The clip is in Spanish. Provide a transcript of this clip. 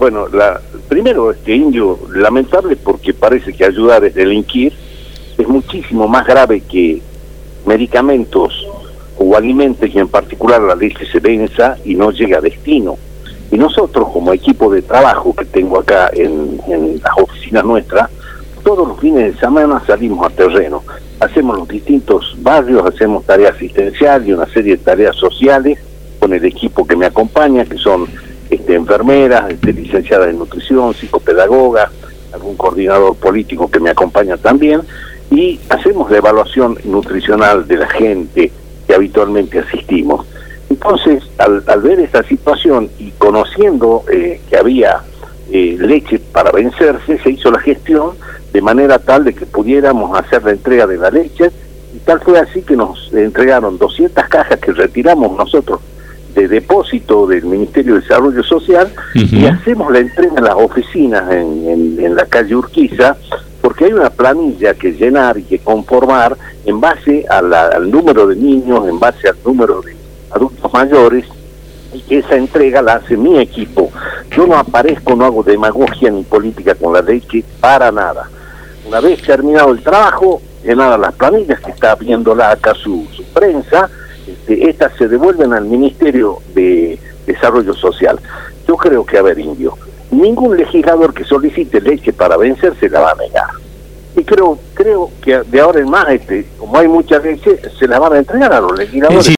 Bueno, primero, Indio, lamentable porque parece que ayudar a delinquir es muchísimo más grave que medicamentos o alimentos, y en particular la leche se venza y no llega a destino. Y nosotros, como equipo de trabajo que tengo acá en las oficinas nuestras, todos los fines de semana salimos a terreno, hacemos los distintos barrios, hacemos tarea asistencial y una serie de tareas sociales con el equipo que me acompaña, que son enfermeras, licenciadas en nutrición, psicopedagogas, algún coordinador político que me acompaña también, y hacemos la evaluación nutricional de la gente que habitualmente asistimos. Entonces, al ver esta situación y conociendo que había leche para vencerse, se hizo la gestión de manera tal de que pudiéramos hacer la entrega de la leche, y tal fue así que nos entregaron 200 cajas que retiramos nosotros de depósito del Ministerio de Desarrollo Social, y hacemos la entrega en las oficinas en la calle Urquiza, porque hay una planilla que llenar y que conformar en base al número de niños, en base al número de adultos mayores, y que esa entrega la hace mi equipo. Yo no aparezco, no hago demagogia ni política con la leche, para nada. Una vez terminado el trabajo, llenadas las planillas, que está viéndola acá su prensa, estas se devuelven al Ministerio de Desarrollo Social. Yo creo que, a ver, Indio, ningún legislador que solicite leche para vencer se la va a negar. Y creo que de ahora en más, como hay mucha leche, se la van a entregar a los legisladores.